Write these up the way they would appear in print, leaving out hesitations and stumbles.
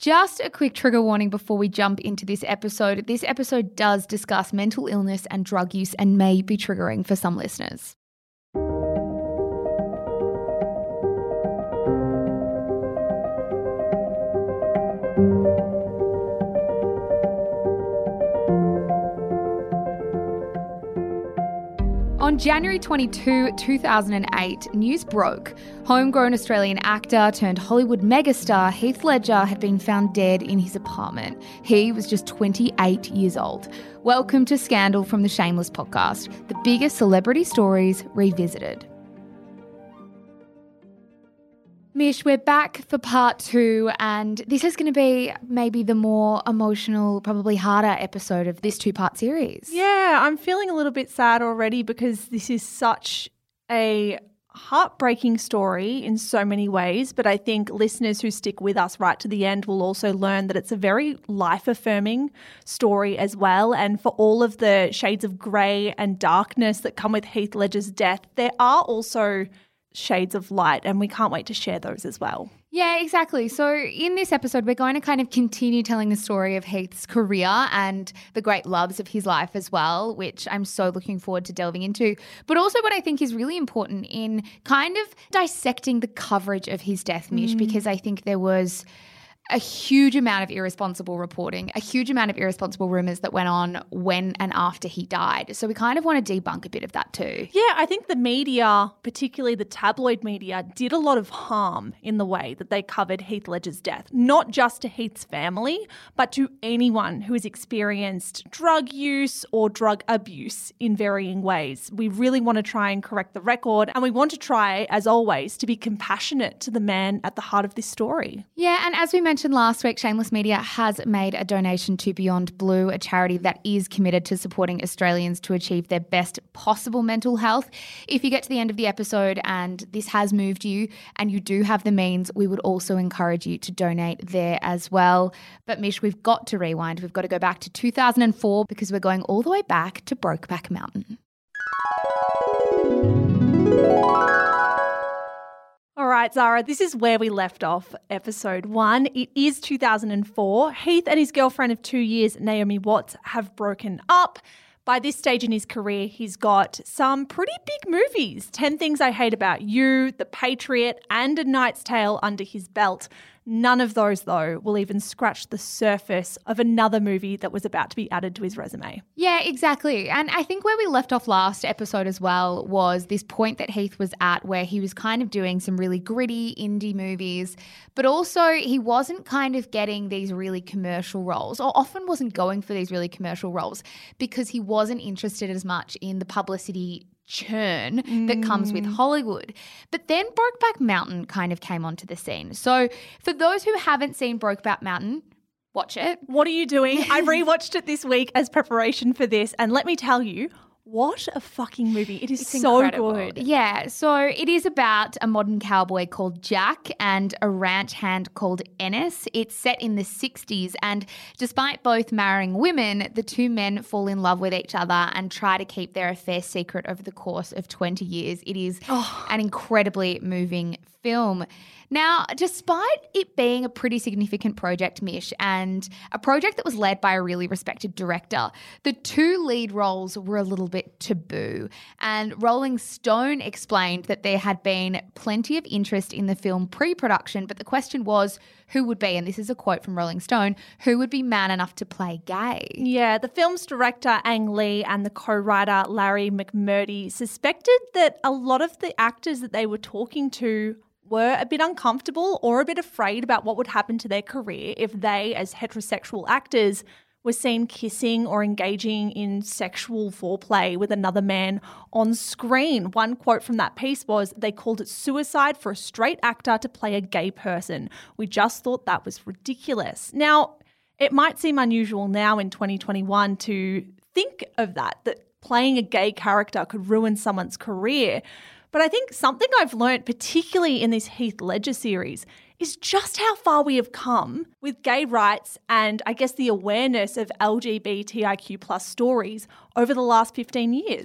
Just a quick trigger warning before we jump into this episode. This episode does discuss mental illness and drug use and may be triggering for some listeners. On January 22, 2008, news broke. Homegrown Australian actor turned Hollywood megastar Heath Ledger had been found dead in his apartment. He was just 28 years old. Welcome to Scandal from the Shameless podcast, the biggest celebrity stories revisited. Mish, we're back for part 2, and this is going to be maybe the more emotional, probably harder episode of this 2-part series. Yeah, I'm feeling a little bit sad already because this is such a heartbreaking story in so many ways, but I think listeners who stick with us right to the end will also learn that it's a very life-affirming story as well, and for all of the shades of grey and darkness that come with Heath Ledger's death, there are also shades of light, and we can't wait to share those as well. Yeah, exactly. So in this episode, we're going to kind of continue telling the story of Heath's career and the great loves of his life as well, which I'm so looking forward to delving into. But also what I think is really important in kind of dissecting the coverage of his death, Mish, because I think there was a huge amount of irresponsible reporting, a huge amount of irresponsible rumours that went on when and after he died. So we kind of want to debunk a bit of that too. Yeah, I think the media, particularly the tabloid media, did a lot of harm in the way that they covered Heath Ledger's death, not just to Heath's family, but to anyone who has experienced drug use or drug abuse in varying ways. We really want to try and correct the record, and we want to try, as always, to be compassionate to the man at the heart of this story. Yeah, and as we mentioned last week, Shameless Media has made a donation to Beyond Blue, a charity that is committed to supporting Australians to achieve their best possible mental health. If you get to the end of the episode and this has moved you and you do have the means, we would also encourage you to donate there as well. But Mish, we've got to rewind. We've got to go back to 2004 because we're going all the way back to Brokeback Mountain. All right, Zara, this is where we left off episode 1. It is 2004. Heath and his girlfriend of 2 years, Naomi Watts, have broken up. By this stage in his career, he's got some pretty big movies. 10 Things I Hate About You, The Patriot, and A Knight's Tale under his belt. None of those, though, will even scratch the surface of another movie that was about to be added to his resume. Yeah, exactly. And I think where we left off last episode as well was this point that Heath was at where he was kind of doing some really gritty indie movies, but also he wasn't kind of getting these really commercial roles, or often wasn't going for these really commercial roles because he wasn't interested as much in the publicity churn that comes with Hollywood. But then Brokeback Mountain kind of came onto the scene. So for those who haven't seen Brokeback Mountain, watch it. What are you doing? I rewatched it this week as preparation for this, and let me tell you, what a fucking movie. It is so incredible. good. Yeah, so it is about a modern cowboy called Jack and a ranch hand called Ennis. It's set in the 60s, and despite both marrying women, the two men fall in love with each other and try to keep their affair secret over the course of 20 years. It is an incredibly moving film. Now, despite it being a pretty significant project, Mish, and a project that was led by a really respected director, the two lead roles were a little bit taboo. And Rolling Stone explained that there had been plenty of interest in the film pre-production, but the question was who would be, and this is a quote from Rolling Stone, who would be man enough to play gay? Yeah, the film's director, Ang Lee, and the co-writer, Larry McMurdy, suspected that a lot of the actors that they were talking to were a bit uncomfortable or a bit afraid about what would happen to their career if they, as heterosexual actors, were seen kissing or engaging in sexual foreplay with another man on screen. One quote from that piece was, "They called it suicide for a straight actor to play a gay person. We just thought that was ridiculous." Now, it might seem unusual now in 2021 to think of that playing a gay character could ruin someone's career. But I think something I've learnt, particularly in this Heath Ledger series, is just how far we have come with gay rights and I guess the awareness of LGBTIQ+ stories over the last 15 years.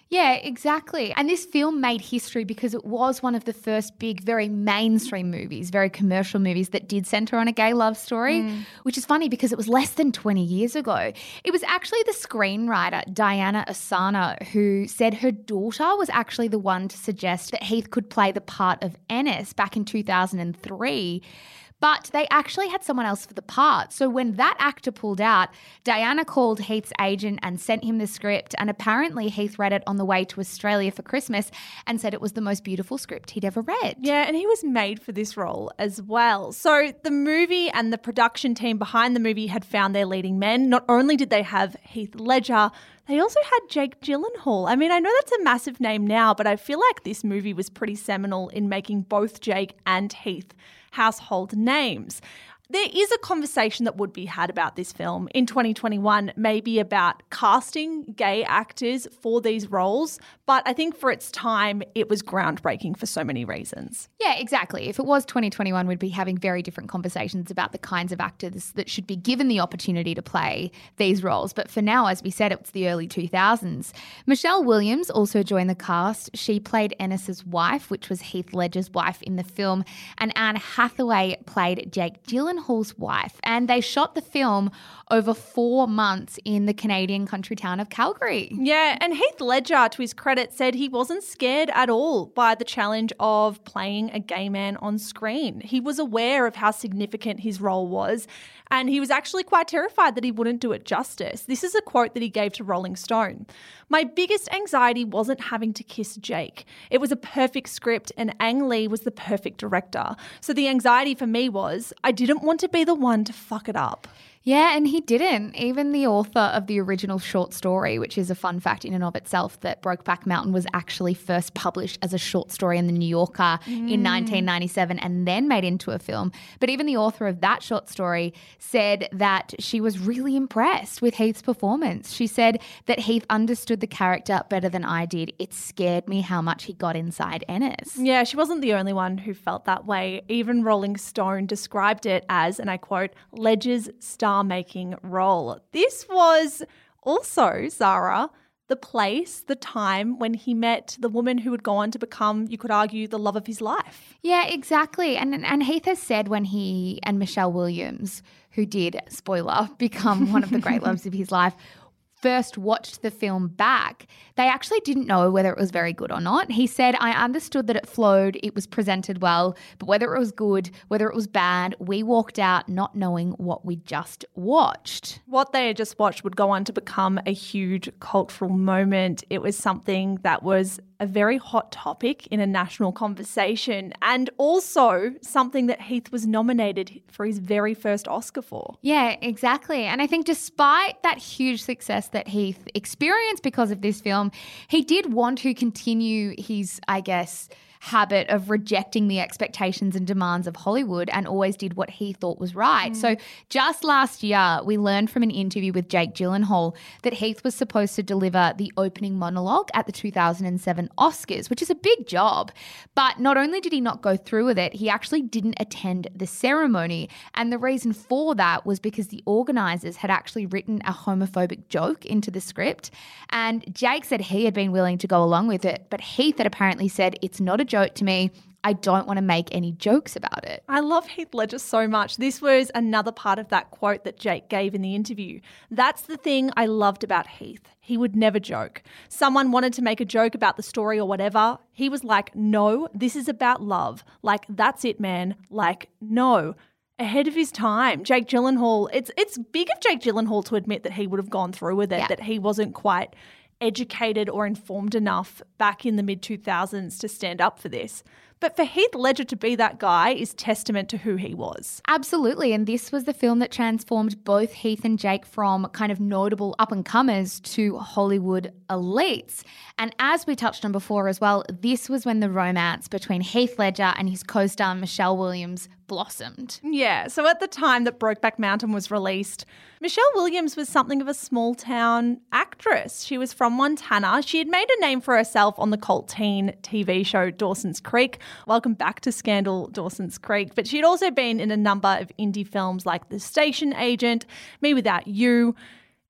Yeah, exactly. And this film made history because it was one of the first big, very mainstream movies, very commercial movies that did centre on a gay love story, which is funny because it was less than 20 years ago. It was actually the screenwriter, Diana Ossana, who said her daughter was actually the one to suggest that Heath could play the part of Ennis back in 2003. But they actually had someone else for the part. So when that actor pulled out, Diana called Heath's agent and sent him the script. And apparently Heath read it on the way to Australia for Christmas and said it was the most beautiful script he'd ever read. Yeah, and he was made for this role as well. So the movie and the production team behind the movie had found their leading men. Not only did they have Heath Ledger, they also had Jake Gyllenhaal. I mean, I know that's a massive name now, but I feel like this movie was pretty seminal in making both Jake and Heath household names. There is a conversation that would be had about this film in 2021, maybe about casting gay actors for these roles, but I think for its time, it was groundbreaking for so many reasons. Yeah, exactly. If it was 2021, we'd be having very different conversations about the kinds of actors that should be given the opportunity to play these roles. But for now, as we said, it's the early 2000s. Michelle Williams also joined the cast. She played Ennis's wife, which was Heath Ledger's wife in the film, and Anne Hathaway played Jake Gyllenhaal's wife. And they shot the film over 4 months in the Canadian country town of Calgary. Yeah, and Heath Ledger, to his credit, said he wasn't scared at all by the challenge of playing a gay man on screen. He was aware of how significant his role was, and he was actually quite terrified that he wouldn't do it justice. This is a quote that he gave to Rolling Stone. "My biggest anxiety wasn't having to kiss Jake. It was a perfect script and Ang Lee was the perfect director. So the anxiety for me was I didn't want to be the one to fuck it up." Yeah, and he didn't. Even the author of the original short story, which is a fun fact in and of itself, that Brokeback Mountain was actually first published as a short story in The New Yorker in 1997 and then made into a film. But even the author of that short story said that she was really impressed with Heath's performance. She said that Heath understood the character better than I did. It scared me how much he got inside Ennis. Yeah, she wasn't the only one who felt that way. Even Rolling Stone described it as, and I quote, Ledger's star-making role. This was also, Zara, the place, the time when he met the woman who would go on to become, you could argue, the love of his life. Yeah, exactly. And Heath has said when he and Michelle Williams, who did, spoiler, become one of the great loves of his life, first watched the film back, they actually didn't know whether it was very good or not. He said, I understood that it flowed, it was presented well, but whether it was good, whether it was bad, we walked out not knowing what we just watched. What they had just watched would go on to become a huge cultural moment. It was something that was a very hot topic in a national conversation and also something that Heath was nominated for his very first Oscar for. Yeah, exactly. And I think despite that huge success that Heath experienced because of this film, he did want to continue his, I guess, habit of rejecting the expectations and demands of Hollywood and always did what he thought was right. So just last year, we learned from an interview with Jake Gyllenhaal that Heath was supposed to deliver the opening monologue at the 2007 Oscars, which is a big job. But not only did he not go through with it, he actually didn't attend the ceremony. And the reason for that was because the organisers had actually written a homophobic joke into the script. And Jake said he had been willing to go along with it, but Heath had apparently said, it's not a joke to me. I don't want to make any jokes about it. I love Heath Ledger so much. This was another part of that quote that Jake gave in the interview. That's the thing I loved about Heath. He would never joke. Someone wanted to make a joke about the story or whatever. He was like, no, this is about love. Like, that's it, man. Like, no. Ahead of his time. Jake Gyllenhaal, it's big of Jake Gyllenhaal to admit that he would have gone through with it, that he wasn't quite educated or informed enough back in the mid-2000s to stand up for this. But for Heath Ledger to be that guy is testament to who he was. Absolutely. And this was the film that transformed both Heath and Jake from kind of notable up-and-comers to Hollywood elites. And as we touched on before as well, this was when the romance between Heath Ledger and his co-star Michelle Williams blossomed. Yeah, so at the time that Brokeback Mountain was released, Michelle Williams was something of a small-town actress. She was from Montana. She had made a name for herself on the cult teen TV show Dawson's Creek. Welcome back to Scandal, Dawson's Creek. But she'd also been in a number of indie films like The Station Agent, Me Without You.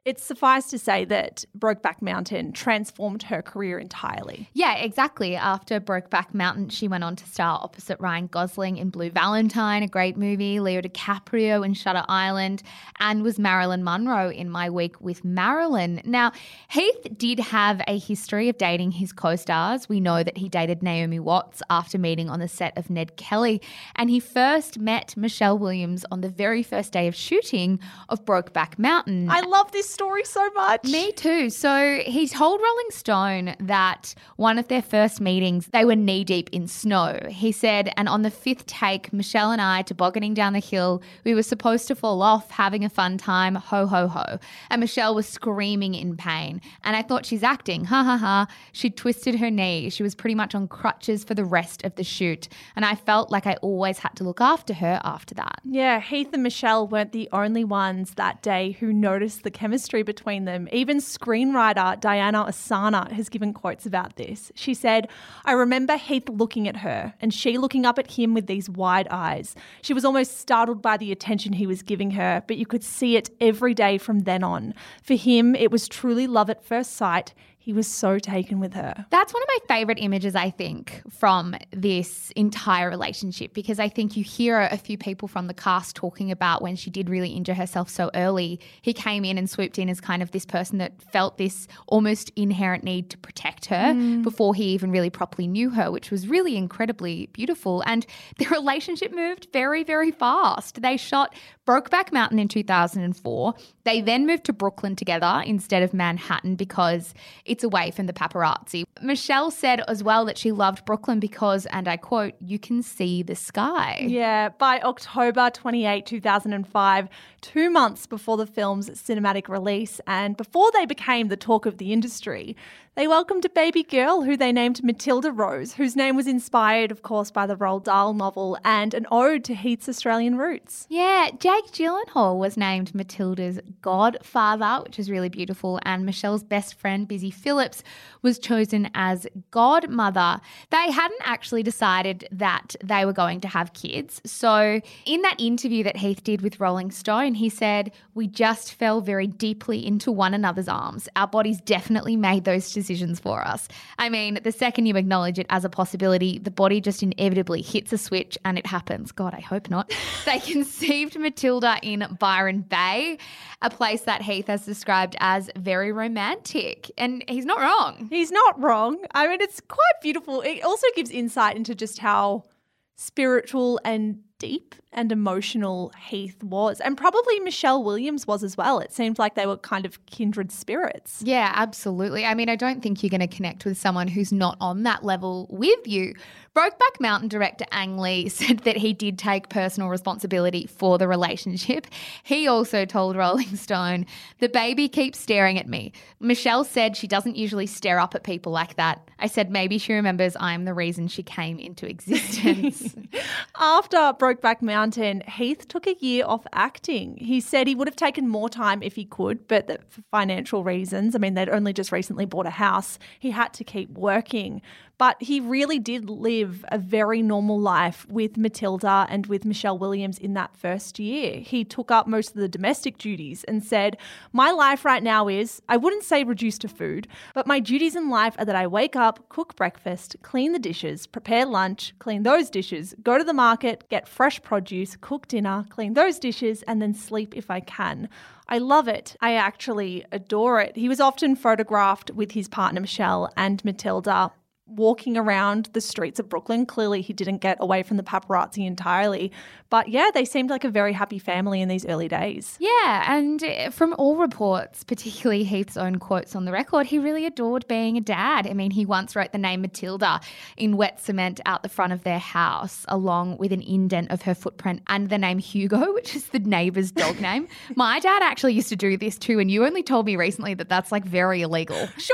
It's suffice to say that Brokeback Mountain transformed her career entirely. Yeah, exactly. After Brokeback Mountain, she went on to star opposite Ryan Gosling in Blue Valentine, a great movie, Leo DiCaprio in Shutter Island, and was Marilyn Monroe in My Week with Marilyn. Now, Heath did have a history of dating his co-stars. We know that he dated Naomi Watts after meeting on the set of Ned Kelly, and he first met Michelle Williams on the very first day of shooting of Brokeback Mountain. I love this story so much. Me too. So he told Rolling Stone that one of their first meetings, they were knee-deep in snow. He said, and on the fifth take, Michelle and I tobogganing down the hill, we were supposed to fall off, having a fun time, ho, ho, ho. And Michelle was screaming in pain. And I thought, she's acting, ha, ha, ha. She twisted her knee. She was pretty much on crutches for the rest of the shoot. And I felt like I always had to look after her after that. Yeah, Heath and Michelle weren't the only ones that day who noticed the chemistry between them. Even screenwriter Diana Ossana has given quotes about this. She said, I remember Heath looking at her and she looking up at him with these wide eyes. She was almost startled by the attention he was giving her, but you could see it every day from then on. For him, it was truly love at first sight. He was so taken with her. That's one of my favorite images, I think, from this entire relationship, because I think you hear a few people from the cast talking about when she did really injure herself so early. He came in and swooped in as kind of this person that felt this almost inherent need to protect her before he even really properly knew her, which was really incredibly beautiful. And the relationship moved very, very fast. They shot Brokeback Mountain in 2004. They then moved to Brooklyn together instead of Manhattan because it's away from the paparazzi. Michelle said as well that she loved Brooklyn because, and I quote, you can see the sky. Yeah, by October 28, 2005, 2 months before the film's cinematic release and before they became the talk of the industry, they welcomed a baby girl who they named Matilda Rose, whose name was inspired, of course, by the Roald Dahl novel and an ode to Heath's Australian roots. Yeah, Jake Gyllenhaal was named Matilda's godfather, which is really beautiful, and Michelle's best friend, Busy Phillips, was chosen as godmother. They hadn't actually decided that they were going to have kids. So in that interview that Heath did with Rolling Stone, he said, we just fell very deeply into one another's arms. Our bodies definitely made those decisions for us. I mean, the second you acknowledge it as a possibility, the body just inevitably hits a switch and it happens. God, I hope not. They conceived Matilda in Byron Bay, a place that Heath has described as very romantic. And he's not wrong. He's not wrong. I mean, it's quite beautiful. It also gives insight into just how spiritual and deep and emotional Heath was, and probably Michelle Williams was as well. It seemed like they were kind of kindred spirits. Yeah, absolutely. I mean, I don't think you're going to connect with someone who's not on that level with you. Brokeback Mountain director Ang Lee said that he did take personal responsibility for the relationship. He also told Rolling Stone, the baby keeps staring at me. Michelle said she doesn't usually stare up at people like that. I said maybe she remembers I'm the reason she came into existence. After Brokeback Mountain, Heath took a year off acting. He said he would have taken more time if he could, but that for financial reasons, I mean, they'd only just recently bought a house, he had to keep working. But he really did live a very normal life with Matilda and with Michelle Williams in that first year. He took up most of the domestic duties and said, my life right now is, I wouldn't say reduced to food, but my duties in life are that I wake up, cook breakfast, clean the dishes, prepare lunch, clean those dishes, go to the market, get fresh produce, cook dinner, clean those dishes, and then sleep if I can. I love it. I actually adore it. He was often photographed with his partner Michelle and Matilda walking around the streets of Brooklyn. Clearly he didn't get away from the paparazzi entirely. But yeah, they seemed like a very happy family in these early days. Yeah, and from all reports, particularly Heath's own quotes on the record, he really adored being a dad. I mean, he once wrote the name Matilda in wet cement out the front of their house, along with an indent of her footprint, and the name Hugo, which is the neighbour's dog name. My dad actually used to do this too, and you only told me recently that that's like very illegal. Surely that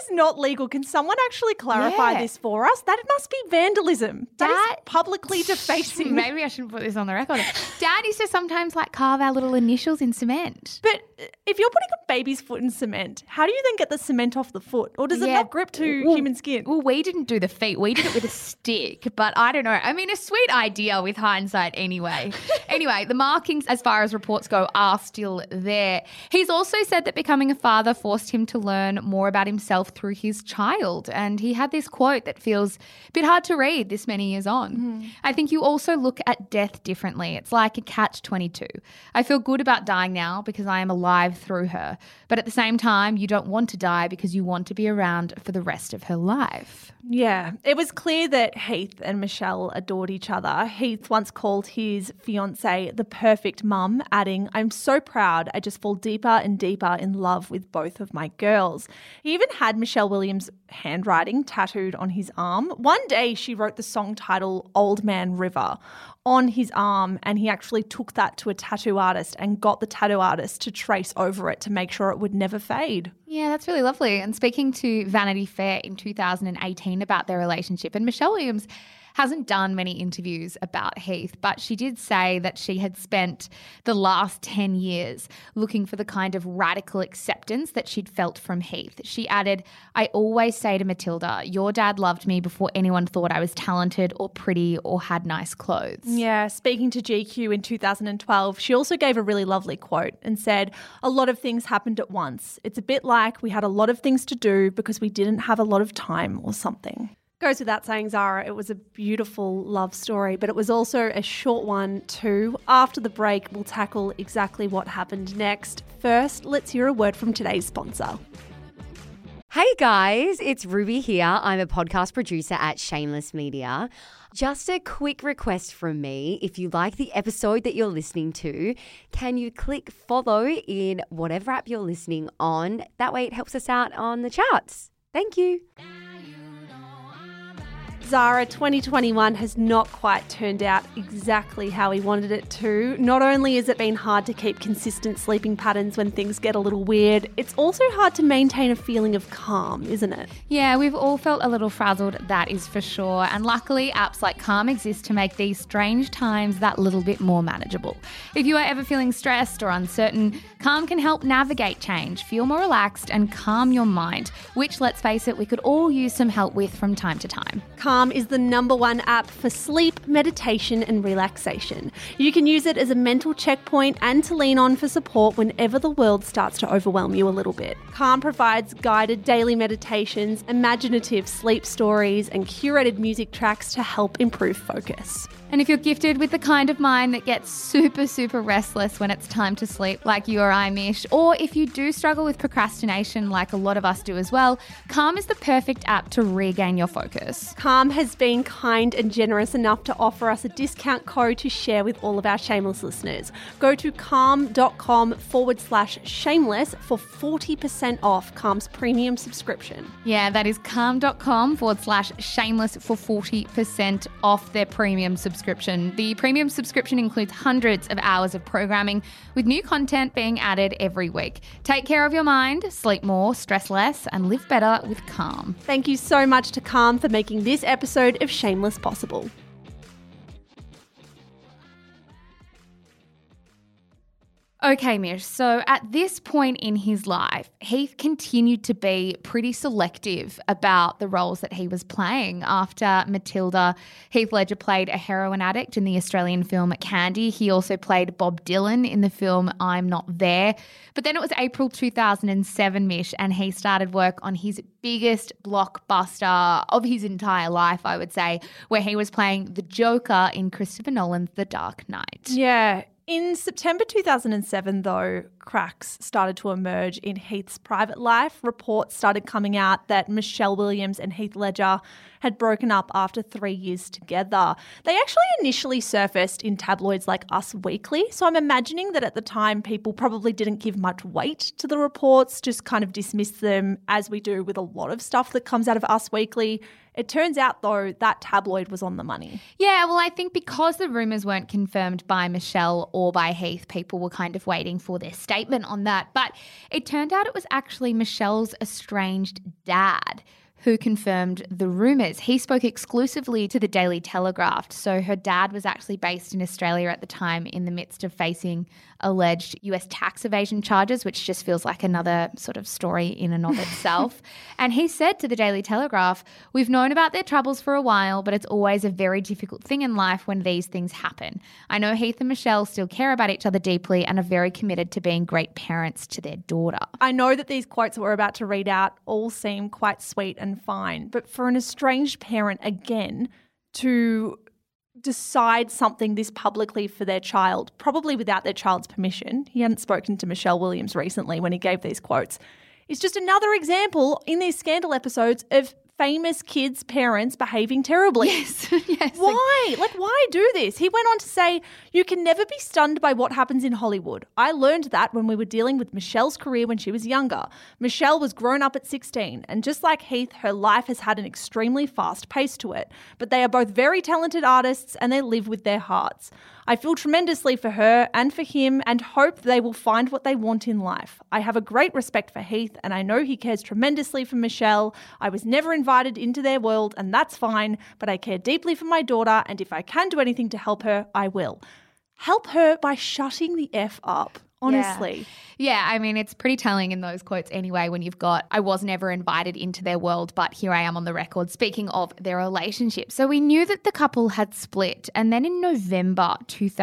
is not legal. Can someone actually clarify this for us? That must be vandalism. That is publicly defacing. Maybe I shouldn't put this on the record. Dad used to sometimes carve our little initials in cement. But if you're putting a baby's foot in cement, how do you then get the cement off the foot? Or does it not grip to human skin? Well, we didn't do the feet. We did it with a stick. But I don't know. I mean, a sweet idea with hindsight anyway. Anyway, the markings, as far as reports go, are still there. He's also said that becoming a father forced him to learn more about himself through his child. And he had this quote that feels a bit hard to read this many years on. I think you also look at death differently. It's like a catch-22. I feel good about dying now because I am alive through her. But at the same time, you don't want to die because you want to be around for the rest of her life. Yeah, it was clear that Heath and Michelle adored each other. Heath once called his fiancée the perfect mum, adding, "I'm so proud. I just fall deeper and deeper in love with both of my girls." He even had Michelle Williams' handwriting tattooed on his arm. One day she wrote the song title Old Man River on his arm, and he actually took that to a tattoo artist and got the tattoo artist to trace over it to make sure it would never fade. Yeah, that's really lovely. And speaking to Vanity Fair in 2018 about their relationship, and Michelle Williams hasn't done many interviews about Heath, but she did say that she had spent the last 10 years looking for the kind of radical acceptance that she'd felt from Heath. She added, "I always say to Matilda, your dad loved me before anyone thought I was talented or pretty or had nice clothes." Yeah, speaking to GQ in 2012, she also gave a really lovely quote and said, "A lot of things happened at once. It's a bit like we had a lot of things to do because we didn't have a lot of time or something." Goes without saying, Zara, it was a beautiful love story, but it was also a short one too. After the break, we'll tackle exactly what happened next. First, let's hear a word from today's sponsor. Hey guys, it's Ruby here. I'm a podcast producer at Shameless Media. Just a quick request from me. If you like the episode that you're listening to, can you click follow in whatever app you're listening on? That way it helps us out on the charts. Thank you. Zara, 2021 has not quite turned out exactly how we wanted it to. Not only has it been hard to keep consistent sleeping patterns when things get a little weird, it's also hard to maintain a feeling of calm, isn't it? Yeah, we've all felt a little frazzled, that is for sure. And luckily, apps like Calm exist to make these strange times that little bit more manageable. If you are ever feeling stressed or uncertain, Calm can help navigate change, feel more relaxed and calm your mind, which, let's face it, we could all use some help with from time to time. Calm is the #1 app for sleep, meditation and relaxation. You can use it as a mental checkpoint and to lean on for support whenever the world starts to overwhelm you a little bit. Calm provides guided daily meditations, imaginative sleep stories and curated music tracks to help improve focus. And if you're gifted with the kind of mind that gets super, super restless when it's time to sleep, like you or I, Mish, or if you do struggle with procrastination like a lot of us do as well, Calm is the perfect app to regain your focus. Calm has been kind and generous enough to offer us a discount code to share with all of our Shameless listeners. Go to calm.com/shameless for 40% off Calm's premium subscription. Yeah, that is calm.com/shameless for 40% off their premium subscription. The premium subscription includes hundreds of hours of programming with new content being added every week. Take care of your mind, sleep more, stress less, and live better with Calm. Thank you so much to Calm for making this episode of Shameless possible. Okay, Mish, so at this point in his life, Heath continued to be pretty selective about the roles that he was playing. After Matilda, Heath Ledger played a heroin addict in the Australian film Candy. He also played Bob Dylan in the film I'm Not There. But then it was April 2007, Mish, and he started work on his biggest blockbuster of his entire life, I would say, where he was playing the Joker in Christopher Nolan's The Dark Knight. Yeah. In September 2007, though, cracks started to emerge in Heath's private life. Reports started coming out that Michelle Williams and Heath Ledger had broken up after 3 years together. They actually initially surfaced in tabloids like Us Weekly, so I'm imagining that at the time people probably didn't give much weight to the reports, just kind of dismissed them as we do with a lot of stuff that comes out of Us Weekly. It turns out, though, that tabloid was on the money. Yeah, well, I think because the rumours weren't confirmed by Michelle or by Heath, people were kind of waiting for their statement on that. But it turned out it was actually Michelle's estranged dad who confirmed the rumours. He spoke exclusively to the Daily Telegraph. So her dad was actually based in Australia at the time in the midst of facing alleged US tax evasion charges, which just feels like another sort of story in and of itself. And he said to the Daily Telegraph, "We've known about their troubles for a while, but it's always a very difficult thing in life when these things happen. I know Heath and Michelle still care about each other deeply and are very committed to being great parents to their daughter." I know that these quotes that we're about to read out all seem quite sweet and fine, but for an estranged parent, again, to decide something this publicly for their child, probably without their child's permission — he hadn't spoken to Michelle Williams recently when he gave these quotes — is just another example in these scandal episodes of famous kids' parents behaving terribly. Yes, yes. Why? Why do this? He went on to say, "You can never be stunned by what happens in Hollywood. I learned that when we were dealing with Michelle's career when she was younger. Michelle was grown up at 16, and just like Heath, her life has had an extremely fast pace to it. But they are both very talented artists and they live with their hearts. I feel tremendously for her and for him and hope they will find what they want in life. I have a great respect for Heath and I know he cares tremendously for Michelle. I was never invited into their world and that's fine, but I care deeply for my daughter and if I can do anything to help her, I will." Help her by shutting the F up. Honestly. Yeah, I mean, it's pretty telling in those quotes anyway when you've got, "I was never invited into their world, but here I am on the record," speaking of their relationship. So we knew that the couple had split. And then in November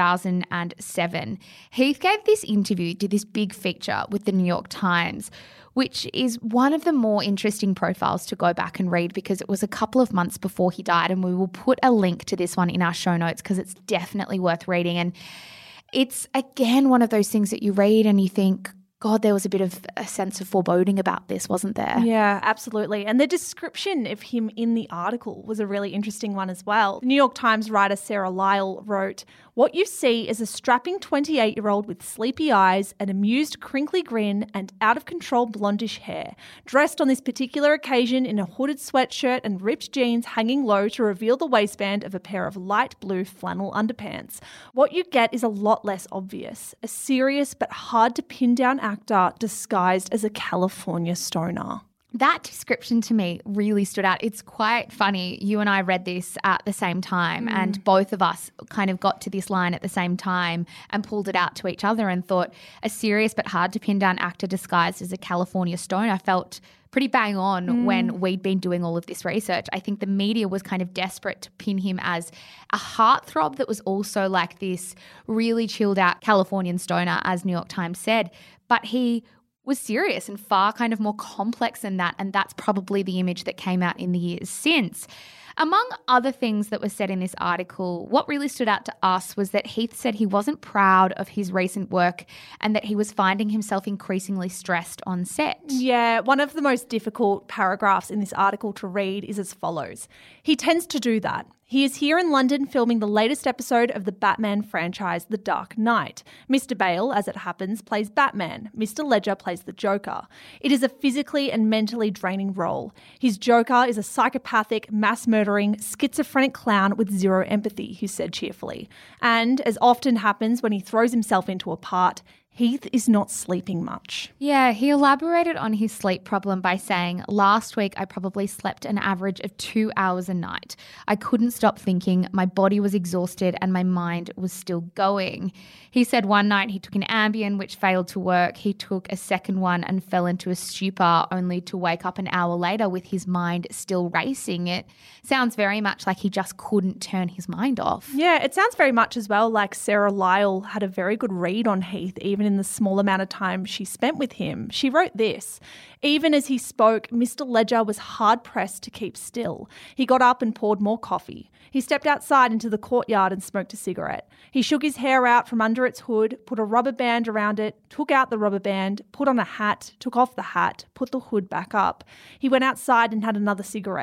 2007, Heath gave this interview, did this big feature with the New York Times, which is one of the more interesting profiles to go back and read because it was a couple of months before he died. And we will put a link to this one in our show notes because it's definitely worth reading. And it's, again, one of those things that you read and you think, God, there was a bit of a sense of foreboding about this, wasn't there? Yeah, absolutely. And the description of him in the article was a really interesting one as well. The New York Times writer Sarah Lyle wrote, "What you see is a strapping 28-year-old with sleepy eyes, an amused crinkly grin and out-of-control blondish hair, dressed on this particular occasion in a hooded sweatshirt and ripped jeans hanging low to reveal the waistband of a pair of light blue flannel underpants. What you get is a lot less obvious, a serious but hard to pin down actor disguised as a California stoner." That description to me really stood out. It's quite funny. You and I read this at the same time and both of us kind of got to this line at the same time and pulled it out to each other and thought, a serious but hard to pin down actor disguised as a California stoner. Felt pretty bang on when we'd been doing all of this research. I think the media was kind of desperate to pin him as a heartthrob that was also like this really chilled out Californian stoner, as New York Times said. But he was serious and far kind of more complex than that, and that's probably the image that came out in the years since. Among other things that were said in this article, what really stood out to us was that Heath said he wasn't proud of his recent work and that he was finding himself increasingly stressed on set. Yeah, one of the most difficult paragraphs in this article to read is as follows. "He tends to do that. He is here in London filming the latest episode of the Batman franchise, The Dark Knight. Mr. Bale, as it happens, plays Batman. Mr. Ledger plays the Joker. It is a physically and mentally draining role. His Joker is a psychopathic, mass-murdering, schizophrenic clown with zero empathy," he said cheerfully. And, as often happens when he throws himself into a part, Heath is not sleeping much. Yeah, he elaborated on his sleep problem by saying, "Last week I probably slept an average of 2 hours a night. I couldn't stop thinking, my body was exhausted and my mind was still going." He said one night he took an Ambien which failed to work. He took a second one and fell into a stupor only to wake up an hour later with his mind still racing. It sounds very much like he just couldn't turn his mind off. Yeah, it sounds very much as well like Sarah Lyle had a very good read on Heath even in the small amount of time she spent with him. She wrote this: "Even as he spoke, Mr. Ledger was hard-pressed to keep still. He got up and poured more coffee. He stepped outside into the courtyard and smoked a cigarette. He shook his hair out from under its hood, put a rubber band around it, took out the rubber band, put on a hat, took off the hat, put the hood back up. He went outside and had another cigarette.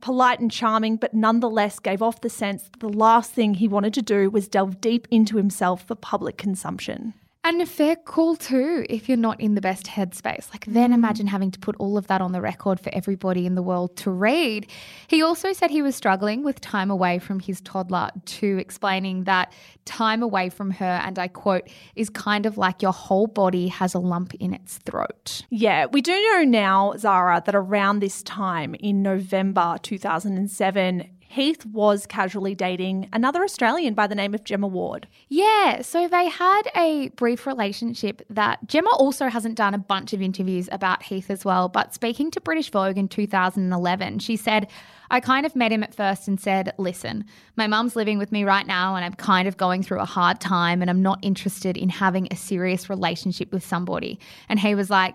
polite and charming, but nonetheless gave off the sense that the last thing he wanted to do was delve deep into himself for public consumption. And a fair call too, if you're not in the best headspace. Like, then imagine having to put all of that on the record for everybody in the world to read. He also said he was struggling with time away from his toddler too, explaining that time away from her, and I quote, is kind of like your whole body has a lump in its throat. Yeah, we do know now, Zara, that around this time in November 2007, Heath was casually dating another Australian by the name of Gemma Ward. Yeah, so they had a brief relationship that Gemma also hasn't done a bunch of interviews about Heath as well, but speaking to British Vogue in 2011, she said, I kind of met him at first and said, listen, my mum's living with me right now and I'm kind of going through a hard time and I'm not interested in having a serious relationship with somebody. And he was like,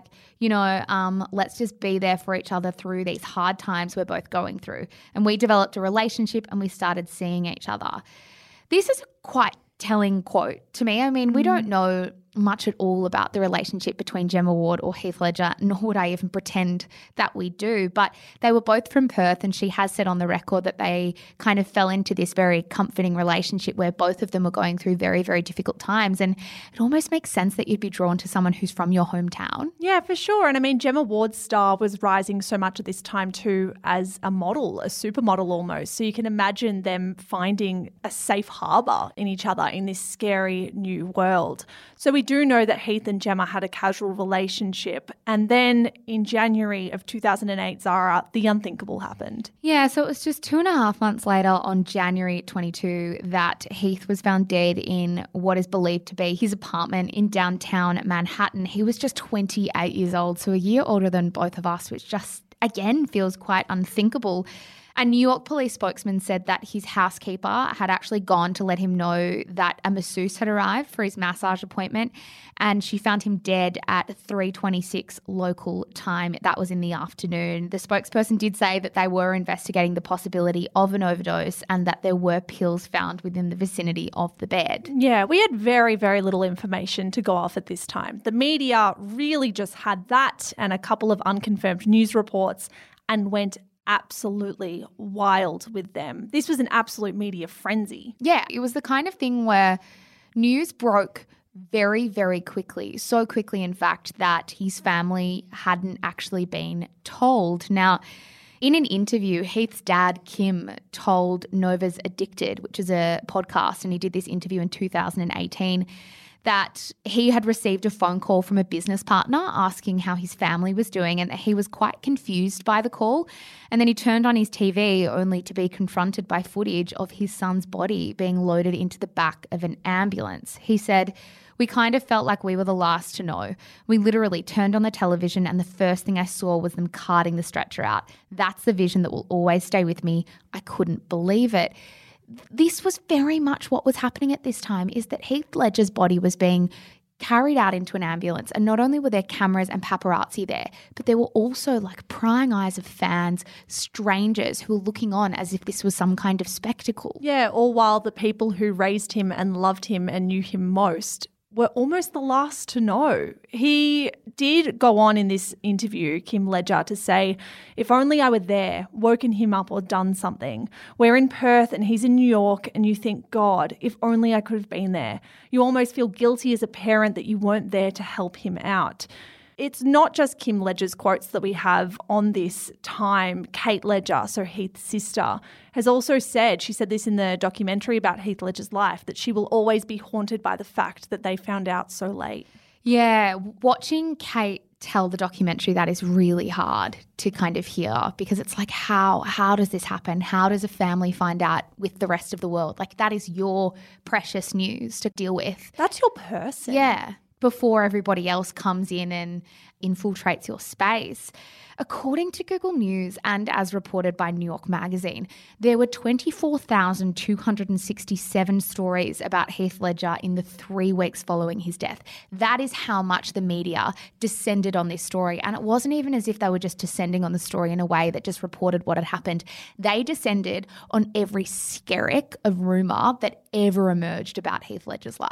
let's just be there for each other through these hard times we're both going through. And we developed a relationship and we started seeing each other. This is a quite telling quote to me. I mean, we don't know much at all about the relationship between Gemma Ward or Heath Ledger, nor would I even pretend that we do, but they were both from Perth, and she has said on the record that they kind of fell into this very comforting relationship where both of them were going through very, very difficult times, and it almost makes sense that you'd be drawn to someone who's from your hometown. Yeah, for sure. And I mean, Gemma Ward's star was rising so much at this time too as a model, a supermodel almost, so you can imagine them finding a safe harbour in each other in this scary new world. So we do know that Heath and Gemma had a casual relationship. And then in January of 2008, Zara, the unthinkable happened. Yeah, so it was just 2.5 months later on January 22 that Heath was found dead in what is believed to be his apartment in downtown Manhattan. He was just 28 years old, so a year older than both of us, which just, again, feels quite unthinkable. A New York police spokesman said that his housekeeper had actually gone to let him know that a masseuse had arrived for his massage appointment, and she found him dead at 3:26 local time. That was in the afternoon. The spokesperson did say that they were investigating the possibility of an overdose and that there were pills found within the vicinity of the bed. Yeah, we had very, very little information to go off at this time. The media really just had that and a couple of unconfirmed news reports and went absolutely wild with them. This was an absolute media frenzy. Yeah, it was the kind of thing where news broke very, very quickly. So quickly, in fact, that his family hadn't actually been told. Now, in an interview, Heath's dad, Kim, told Nova's Addicted, which is a podcast, and he did this interview in 2018, that he had received a phone call from a business partner asking how his family was doing, and that he was quite confused by the call. And then he turned on his TV only to be confronted by footage of his son's body being loaded into the back of an ambulance. He said, we kind of felt like we were the last to know. We literally turned on the television and the first thing I saw was them carting the stretcher out. That's the vision that will always stay with me. I couldn't believe it. This was very much what was happening at this time, is that Heath Ledger's body was being carried out into an ambulance, and not only were there cameras and paparazzi there, but there were also like prying eyes of fans, strangers who were looking on as if this was some kind of spectacle. Yeah, all while the people who raised him and loved him and knew him most were almost the last to know. He did go on in this interview, Kim Ledger, to say, if only I were there, woken him up or done something. We're in Perth and he's in New York, and you think, God, if only I could have been there. You almost feel guilty as a parent that you weren't there to help him out. It's not just Kim Ledger's quotes that we have on this time. Kate Ledger, so Heath's sister, has also said, she said this in the documentary about Heath Ledger's life, that she will always be haunted by the fact that they found out so late. Yeah, watching Kate tell the documentary, that is really hard to kind of hear, because it's like, how does this happen? How does a family find out with the rest of the world? Like, that is your precious news to deal with. That's your person. Yeah. Before everybody else comes in and infiltrates your space. According to Google News and as reported by New York Magazine, there were 24,267 stories about Heath Ledger in the 3 weeks following his death. That is how much the media descended on this story. And it wasn't even as if they were just descending on the story in a way that just reported what had happened. They descended on every skerrick of rumour that ever emerged about Heath Ledger's life.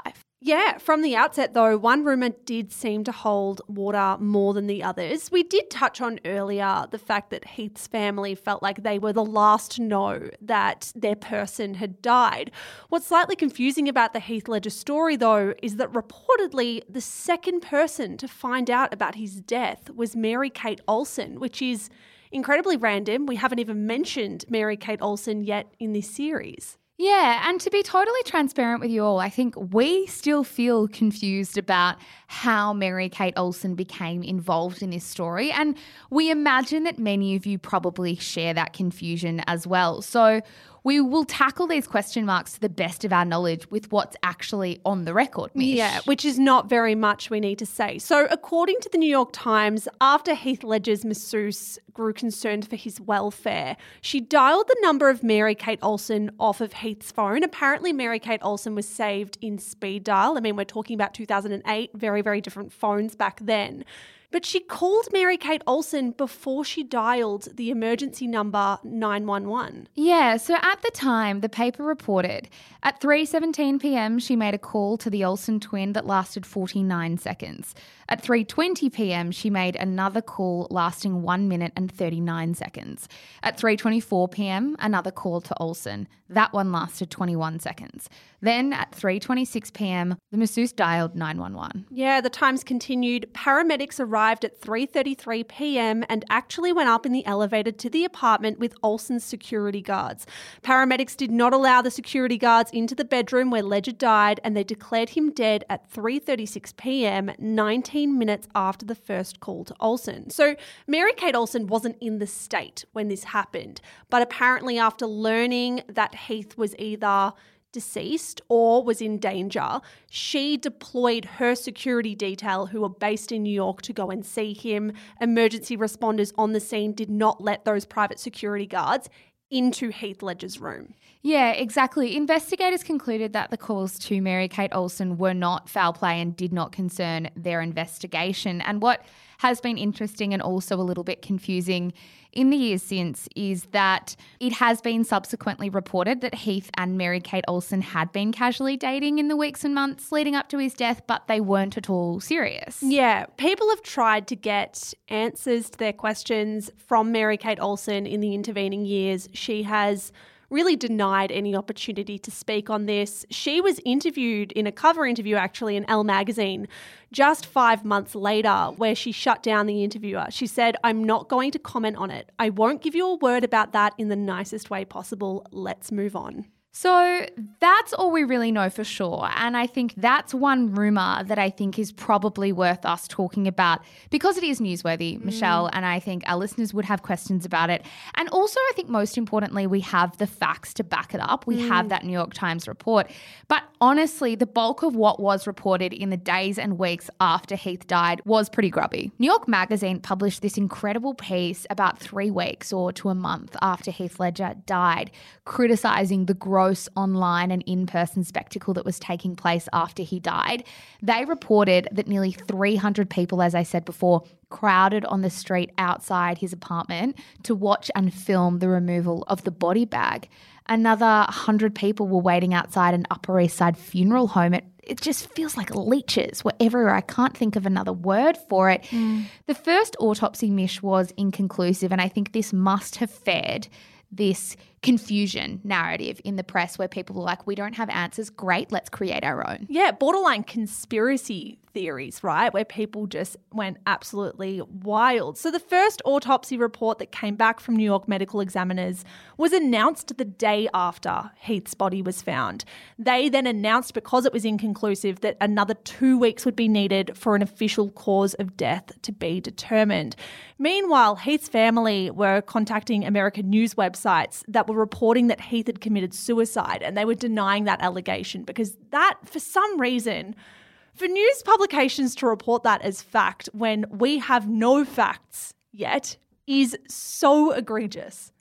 Yeah, from the outset though, one rumour did seem to hold water more than the others. We did touch on earlier the fact that Heath's family felt like they were the last to know that their person had died. What's slightly confusing about the Heath Ledger story though is that reportedly the second person to find out about his death was Mary-Kate Olsen, which is incredibly random. We haven't even mentioned Mary-Kate Olsen yet in this series. Yeah, and to be totally transparent with you all, I think we still feel confused about how Mary-Kate Olsen became involved in this story, and we imagine that many of you probably share that confusion as well. So we will tackle these question marks to the best of our knowledge with what's actually on the record, Mish. Yeah, which is not very much, we need to say. So according to the New York Times, after Heath Ledger's masseuse grew concerned for his welfare, she dialed the number of Mary-Kate Olsen off of Heath's phone. Apparently Mary-Kate Olsen was saved in speed dial. I mean, we're talking about 2008, very, very different phones back then. But she called Mary-Kate Olsen before she dialed the emergency number 911. Yeah, so at the time, the paper reported at 3:17 p.m. she made a call to the Olsen twin that lasted 49 seconds. At 3:20 p.m. she made another call lasting 1 minute and 39 seconds. At 3:24 p.m. another call to Olsen. That one lasted 21 seconds. Then at 3:26 p.m. the masseuse dialed 911. Yeah, the Times continued. Paramedics arrived at 3:33 p.m. and actually went up in the elevator to the apartment with Olsen's security guards. Paramedics did not allow the security guards into the bedroom where Ledger died, and they declared him dead at 3:36 p.m., 19 minutes after the first call to Olsen. So Mary-Kate Olsen wasn't in the state when this happened, but apparently after learning that Heath was either deceased or was in danger, she deployed her security detail who were based in New York to go and see him. Emergency responders on the scene did not let those private security guards into Heath Ledger's room. Yeah, exactly. Investigators concluded that the calls to Mary-Kate Olsen were not foul play and did not concern their investigation. And what has been interesting and also a little bit confusing in the years since is that it has been subsequently reported that Heath and Mary-Kate Olsen had been casually dating in the weeks and months leading up to his death, but they weren't at all serious. Yeah, people have tried to get answers to their questions from Mary-Kate Olsen in the intervening years. She has really denied any opportunity to speak on this. She was interviewed in a cover interview actually in Elle magazine just 5 months later, where she shut down the interviewer. She said, "I'm not going to comment on it. I won't give you a word about that in the nicest way possible. Let's move on." So that's all we really know for sure. And I think that's one rumour that I think is probably worth us talking about because it is newsworthy, Michelle, and I think our listeners would have questions about it. And also I think most importantly, we have the facts to back it up. We have that New York Times report. But honestly, the bulk of what was reported in the days and weeks after Heath died was pretty grubby. New York Magazine published this incredible piece about 3 weeks or to a month after Heath Ledger died, criticising the gross online and in-person spectacle that was taking place after he died. They reported that nearly 300 people, as I said before, crowded on the street outside his apartment to watch and film the removal of the body bag. Another 100 people were waiting outside an Upper East Side funeral home. It just feels like leeches were everywhere. I can't think of another word for it. The first autopsy, Mish, was inconclusive, and I think this must have fed this confusion narrative in the press where people were like, we don't have answers. Great, let's create our own. Yeah, borderline conspiracy theories, right? Where people just went absolutely wild. So the first autopsy report that came back from New York medical examiners was announced the day after Heath's body was found. They then announced, because it was inconclusive, that another 2 weeks would be needed for an official cause of death to be determined. Meanwhile, Heath's family were contacting American news websites that were reporting that Heath had committed suicide, and they were denying that allegation because that, for some reason, for news publications to report that as fact when we have no facts yet is so egregious.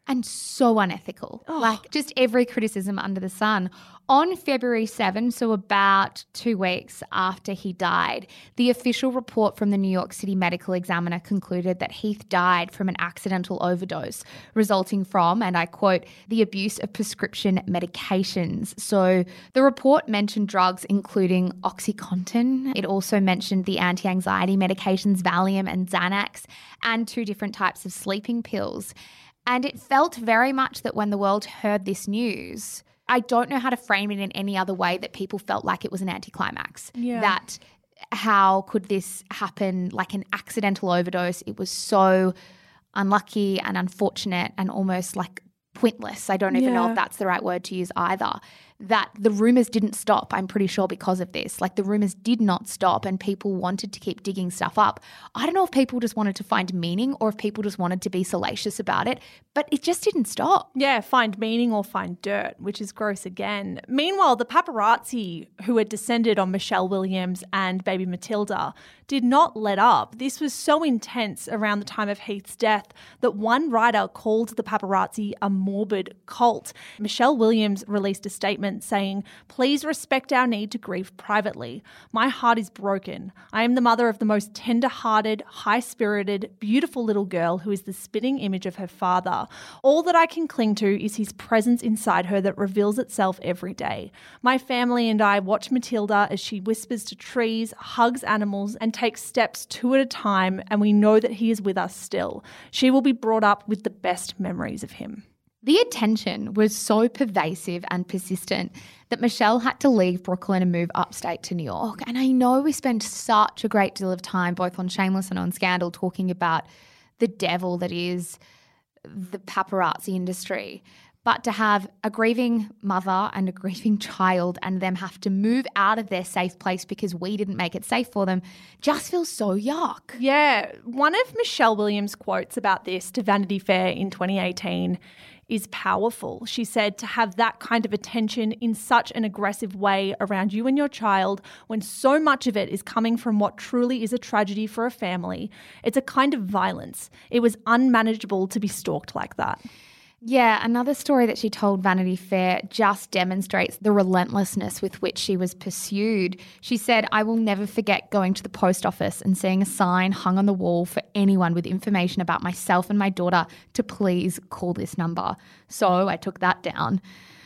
and so unethical. Like just every criticism under the sun. On February 7, so about 2 weeks after he died, the official report from the New York City Medical Examiner concluded that Heath died from an accidental overdose resulting from, and I quote, the abuse of prescription medications. So the report mentioned drugs including OxyContin. It also mentioned the anti-anxiety medications Valium and Xanax and 2 different types of sleeping pills. And it felt very much that when the world heard this news, I don't know how to frame it in any other way that people felt like it was an anticlimax. Yeah. That how could this happen, like an accidental overdose? It was so unlucky and unfortunate and almost like pointless. I don't even know if that's the right word to use either. That the rumours didn't stop, I'm pretty sure, because of this. Like the rumours did not stop and people wanted to keep digging stuff up. I don't know if people just wanted to find meaning or if people just wanted to be salacious about it, but it just didn't stop. Yeah, find meaning or find dirt, which is gross again. Meanwhile, the paparazzi who had descended on Michelle Williams and baby Matilda did not let up. This was so intense around the time of Heath's death that one writer called the paparazzi a morbid cult. Michelle Williams released a statement saying, "Please respect our need to grieve privately. My heart is broken. I am the mother of the most tender-hearted, high-spirited, beautiful little girl who is the spitting image of her father. All that I can cling to is his presence inside her that reveals itself every day. My family and I watch Matilda as she whispers to trees, hugs animals, and takes steps 2 at a time, and we know that he is with us still. She will be brought up with the best memories of him." The attention was so pervasive and persistent that Michelle had to leave Brooklyn and move upstate to New York. And I know we spend such a great deal of time both on Shameless and on Scandal talking about the devil that is the paparazzi industry. But to have a grieving mother and a grieving child and them have to move out of their safe place because we didn't make it safe for them just feels so yuck. Yeah, one of Michelle Williams' quotes about this to Vanity Fair in 2018 is powerful. She said, "To have that kind of attention in such an aggressive way around you and your child when so much of it is coming from what truly is a tragedy for a family, it's a kind of violence. It was unmanageable to be stalked like that." Yeah, another story that she told Vanity Fair just demonstrates the relentlessness with which she was pursued. She said, "I will never forget going to the post office and seeing a sign hung on the wall for anyone with information about myself and my daughter to please call this number." So I took that down.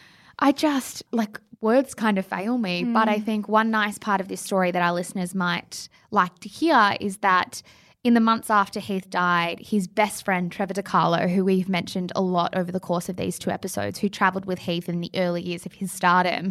I just, words kind of fail me, but I think one nice part of this story that our listeners might like to hear is that in the months after Heath died, his best friend, Trevor DiCarlo, who we've mentioned a lot over the course of these 2 episodes, who travelled with Heath in the early years of his stardom,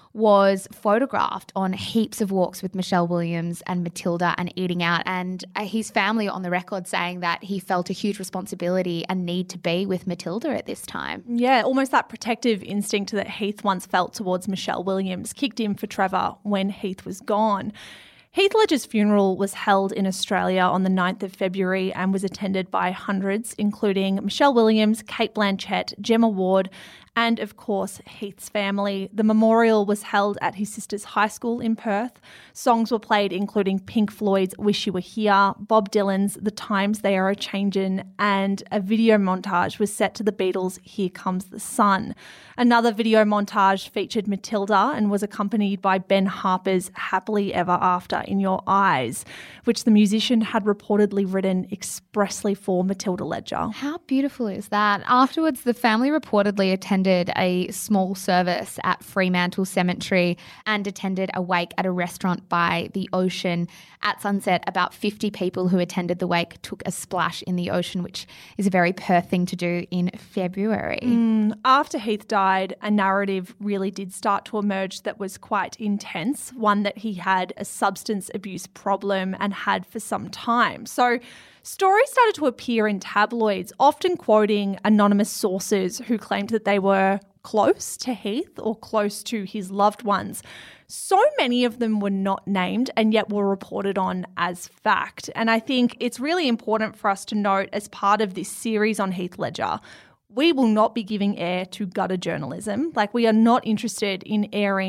was photographed on heaps of walks with Michelle Williams and Matilda and eating out. And his family on the record saying that he felt a huge responsibility and need to be with Matilda at this time. Yeah, almost that protective instinct that Heath once felt towards Michelle Williams kicked in for Trevor when Heath was gone. Heath Ledger's funeral was held in Australia on the 9th of February and was attended by hundreds, including Michelle Williams, Cate Blanchett, Gemma Ward, and, of course, Heath's family. The memorial was held at his sister's high school in Perth. Songs were played including Pink Floyd's Wish You Were Here, Bob Dylan's The Times They Are A-Changin', and a video montage was set to the Beatles' Here Comes the Sun. Another video montage featured Matilda and was accompanied by Ben Harper's Happily Ever After in Your Eyes, which the musician had reportedly written expressly for Matilda Ledger. How beautiful is that? Afterwards, the family reportedly attended a small service at Fremantle Cemetery and attended a wake at a restaurant by the ocean. At sunset, about 50 people who attended the wake took a splash in the ocean, which is a very Perth thing to do in February. After Heath died, a narrative really did start to emerge that was quite intense, one that he had a substance abuse problem and had for some time. So stories started to appear in tabloids, often quoting anonymous sources who claimed that they were close to Heath or close to his loved ones. So many of them were not named and yet were reported on as fact. And I think it's really important for us to note, as part of this series on Heath Ledger, we will not be giving air to gutter journalism. We are not interested in airing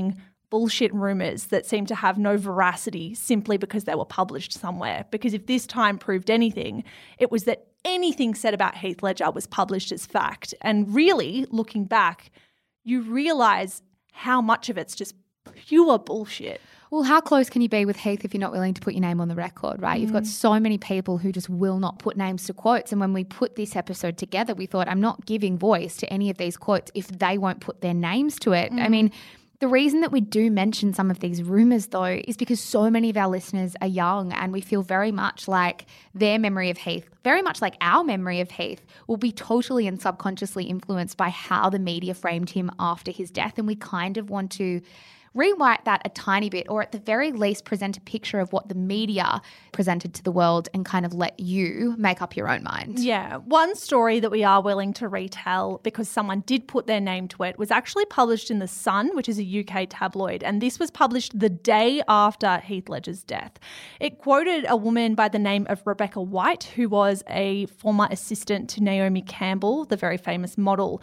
bullshit rumours that seem to have no veracity simply because they were published somewhere. Because if this time proved anything, it was that anything said about Heath Ledger was published as fact. And really, looking back, you realise how much of it's just pure bullshit. Well, how close can you be with Heath if you're not willing to put your name on the record, right? You've got so many people who just will not put names to quotes. And when we put this episode together, we thought, I'm not giving voice to any of these quotes if they won't put their names to it. I mean, the reason that we do mention some of these rumours, though, is because so many of our listeners are young and we feel very much like their memory of Heath, very much like our memory of Heath, will be totally and subconsciously influenced by how the media framed him after his death. And we kind of want to rewrite that a tiny bit, or at the very least present a picture of what the media presented to the world and kind of let you make up your own mind. Yeah. One story that we are willing to retell because someone did put their name to it was actually published in The Sun, which is a UK tabloid, and this was published the day after Heath Ledger's death. It quoted a woman by the name of Rebecca White, who was a former assistant to Naomi Campbell, the very famous model.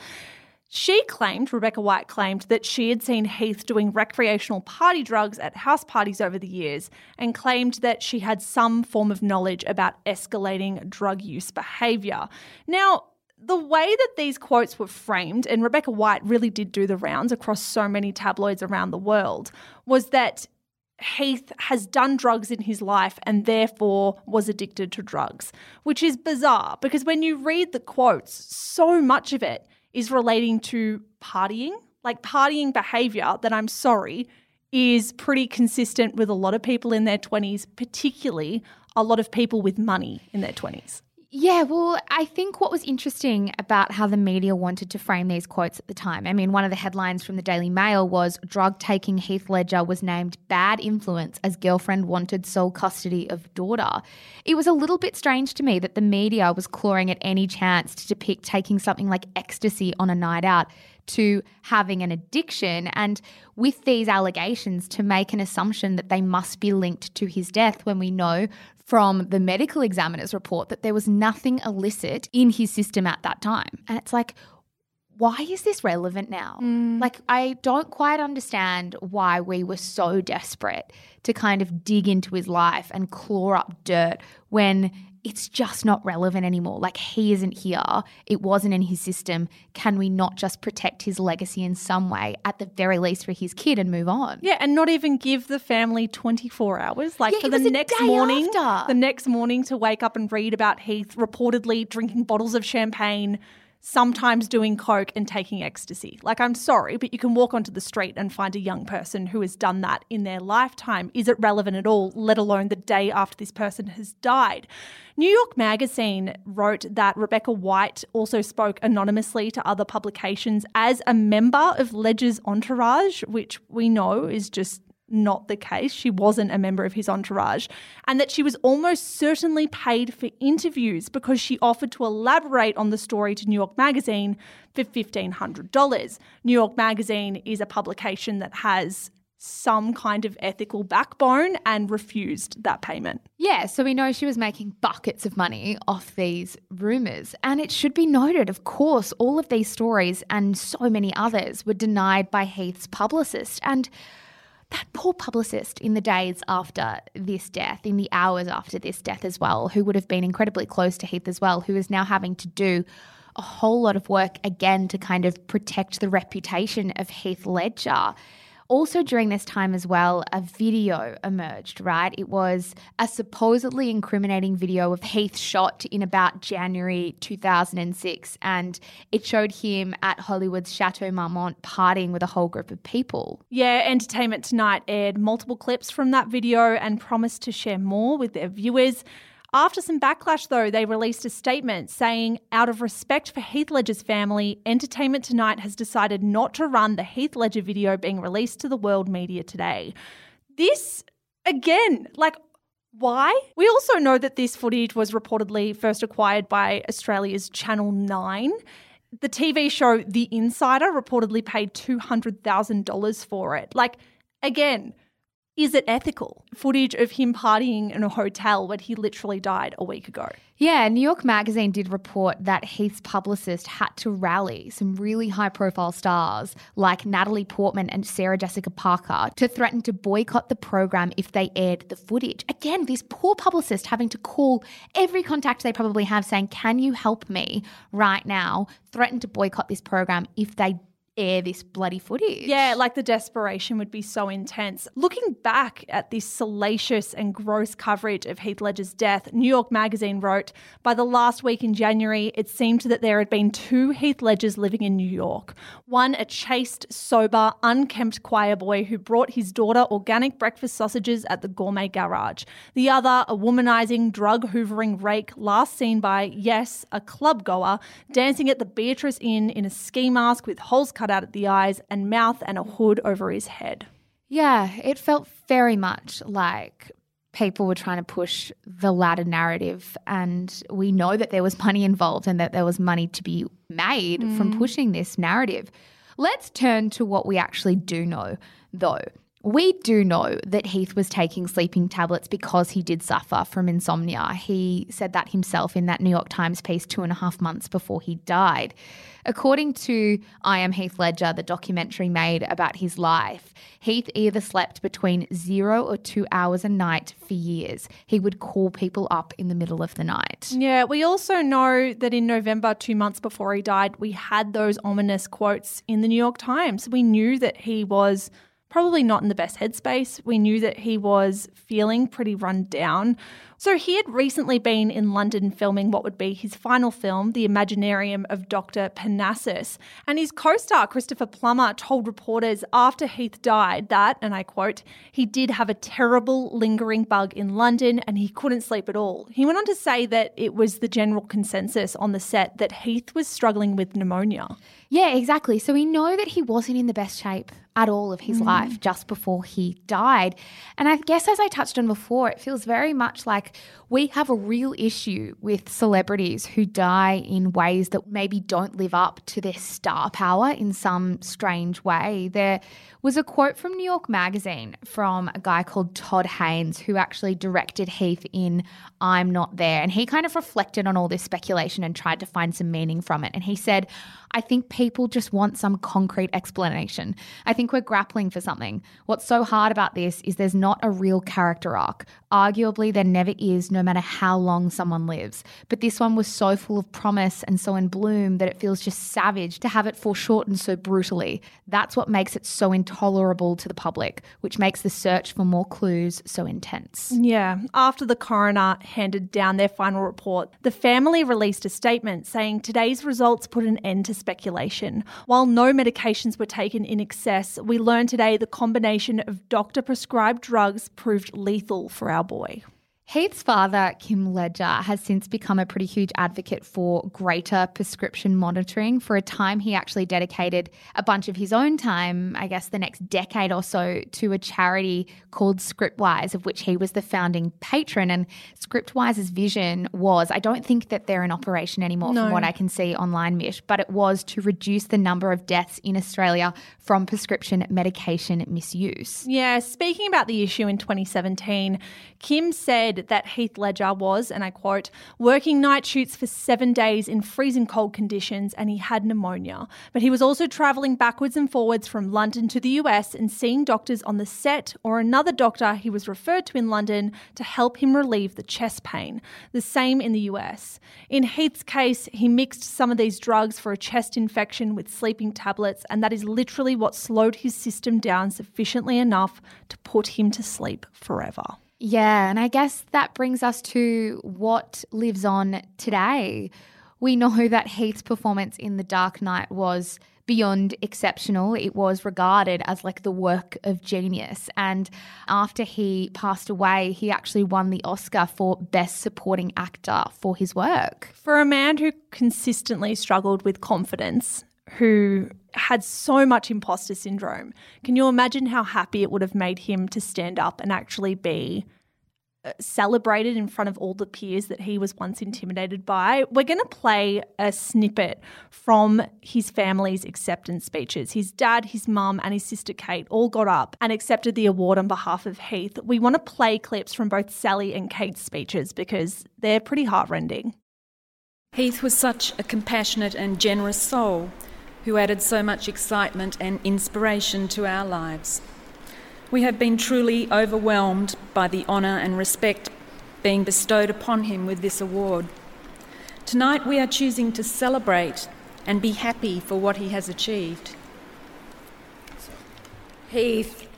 Rebecca White claimed that she had seen Heath doing recreational party drugs at house parties over the years and claimed that she had some form of knowledge about escalating drug use behaviour. Now, the way that these quotes were framed, and Rebecca White really did do the rounds across so many tabloids around the world, was that Heath has done drugs in his life and therefore was addicted to drugs, which is bizarre because when you read the quotes, so much of it is relating to partying, like partying behaviour that, I'm sorry, is pretty consistent with a lot of people in their 20s, particularly a lot of people with money in their 20s. Yeah, well, I think what was interesting about how the media wanted to frame these quotes at the time, I mean, one of the headlines from the Daily Mail was drug-taking Heath Ledger was named bad influence as girlfriend wanted sole custody of daughter. It was a little bit strange to me that the media was clawing at any chance to depict taking something like ecstasy on a night out to having an addiction, and with these allegations to make an assumption that they must be linked to his death when we know from the medical examiner's report that there was nothing illicit in his system at that time. And it's like, why is this relevant now? Like, I don't quite understand why we were so desperate to kind of dig into his life and claw up dirt when it's just not relevant anymore. Like, he isn't here. It wasn't in his system. Can we not just protect his legacy in some way, at the very least for his kid, and move on? Yeah, and not even give the family 24 hours. Like, Yeah, for it the was a next day morning, after. the next morning to wake up and read about Heath reportedly drinking bottles of champagne, sometimes doing coke and taking ecstasy. Like, I'm sorry, but you can walk onto the street and find a young person who has done that in their lifetime. Is it relevant at all, let alone the day after this person has died? New York Magazine wrote that Rebecca White also spoke anonymously to other publications as a member of Ledger's entourage, which we know is just not the case. She wasn't a member of his entourage, and that she was almost certainly paid for interviews because she offered to elaborate on the story to New York Magazine for $1,500. New York Magazine is a publication that has some kind of ethical backbone and refused that payment. Yeah, so we know she was making buckets of money off these rumours. And it should be noted, of course, all of these stories and so many others were denied by Heath's publicist. And that poor publicist in the days after this death, in the hours after this death as well, who would have been incredibly close to Heath as well, who is now having to do a whole lot of work again to kind of protect the reputation of Heath Ledger. Also during this time as well, a video emerged, right? It was a supposedly incriminating video of Heath shot in about January 2006, and it showed him at Hollywood's Chateau Marmont partying with a whole group of people. Yeah, Entertainment Tonight aired multiple clips from that video and promised to share more with their viewers. After some backlash, though, they released a statement saying, out of respect for Heath Ledger's family, Entertainment Tonight has decided not to run the Heath Ledger video being released to the world media today. This, again, like, why? We also know that this footage was reportedly first acquired by Australia's Channel 9. The TV show The Insider reportedly paid $200,000 for it. Like, again, Is it ethical? Footage of him partying in a hotel when he literally died a week ago. Yeah, New York Magazine did report that Heath's publicist had to rally some really high-profile stars like Natalie Portman and Sarah Jessica Parker to threaten to boycott the program if they aired the footage. Again, this poor publicist having to call every contact they probably have saying, can you help me right now? Threaten to boycott this program if they air this bloody footage. Yeah, like the desperation would be so intense. Looking back at this salacious and gross coverage of Heath Ledger's death, New York Magazine wrote, by the last week in January, it seemed that there had been 2 Heath Ledgers living in New York. One, a chaste, sober, unkempt choir boy who brought his daughter organic breakfast sausages at the Gourmet Garage. The other, a womanizing, drug-hoovering rake last seen by, yes, a club goer, dancing at the Beatrice Inn in a ski mask with holes cut out at the eyes and mouth and a hood over his head. Yeah, it felt very much like people were trying to push the latter narrative, and we know that there was money involved and that there was money to be made from pushing this narrative. Let's turn to what we actually do know, though. We do know that Heath was taking sleeping tablets because he did suffer from insomnia. He said that himself in that New York Times piece 2.5 months before he died. According to I Am Heath Ledger, the documentary made about his life, Heath either slept between 0 or 2 hours a night for years. He would call people up in the middle of the night. Yeah, we also know that in November, 2 months before he died, we had those ominous quotes in the New York Times. We knew that he was probably not in the best headspace. We knew that he was feeling pretty run down. So he had recently been in London filming what would be his final film, The Imaginarium of Dr. Parnassus. And his co-star, Christopher Plummer, told reporters after Heath died that, and I quote, he did have a terrible lingering bug in London and he couldn't sleep at all. He went on to say that it was the general consensus on the set that Heath was struggling with pneumonia. Yeah, exactly. So we know that he wasn't in the best shape at all of his life just before he died. And I guess as I touched on before, it feels very much like we have a real issue with celebrities who die in ways that maybe don't live up to their star power in some strange way. There was a quote from New York Magazine from a guy called Todd Haynes who actually directed Heath in I'm Not There. And he kind of reflected on all this speculation and tried to find some meaning from it. And he said, I think people just want some concrete explanation. I think we're grappling for something. What's so hard about this is there's not a real character arc. Arguably, there never is, no matter how long someone lives. But this one was so full of promise and so in bloom that it feels just savage to have it foreshortened so brutally. That's what makes it so intolerable to the public, which makes the search for more clues so intense. Yeah. After the coroner handed down their final report, the family released a statement saying today's results put an end to speculation. While no medications were taken in excess, we learned today the combination of doctor-prescribed drugs proved lethal for our boy. Heath's father, Kim Ledger, has since become a pretty huge advocate for greater prescription monitoring. For a time, he actually dedicated a bunch of his own time, I guess the next decade or so, to a charity called Scriptwise, of which he was the founding patron. And Scriptwise's vision was, I don't think that they're in operation anymore from what I can see online, Mish, but it was to reduce the number of deaths in Australia from prescription medication misuse. Yeah, speaking about the issue in 2017, Kim said that Heath Ledger was, and I quote, working night shoots for 7 days in freezing cold conditions and he had pneumonia. But he was also travelling backwards and forwards from London to the US and seeing doctors on the set or another doctor he was referred to in London to help him relieve the chest pain. The same in the US. In Heath's case, he mixed some of these drugs for a chest infection with sleeping tablets, and that is literally what slowed his system down sufficiently enough to put him to sleep forever. Yeah, and I guess that brings us to what lives on today. We know that Heath's performance in The Dark Knight was beyond exceptional. It was regarded as like the work of genius. And after he passed away, he actually won the Oscar for Best Supporting Actor for his work. For a man who consistently struggled with confidence, who had so much imposter syndrome, can you imagine how happy it would have made him to stand up and actually be celebrated in front of all the peers that he was once intimidated by. We're going to play a snippet from his family's acceptance speeches. His dad, his mum and his sister Kate all got up and accepted the award on behalf of Heath. We want to play clips from both Sally and Kate's speeches because they're pretty heartrending. Heath was such a compassionate and generous soul who added so much excitement and inspiration to our lives. We have been truly overwhelmed by the honour and respect being bestowed upon him with this award. Tonight we are choosing to celebrate and be happy for what he has achieved. Heath,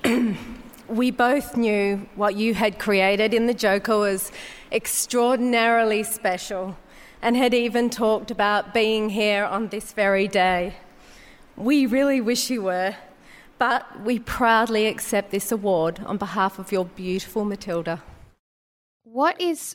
we both knew what you had created in The Joker was extraordinarily special and had even talked about being here on this very day. We really wish you were. But we proudly accept this award on behalf of your beautiful Matilda. What is